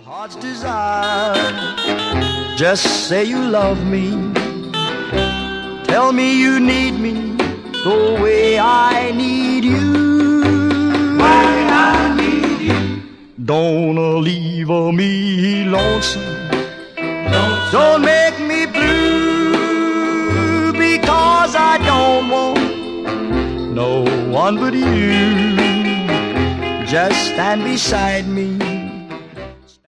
Heart's desire. Just say you love me. Tell me you need me the way I need you. Why I need you. Don't leave me lonesome. Don't make me blue, because I don't want no one but you. Just stand beside me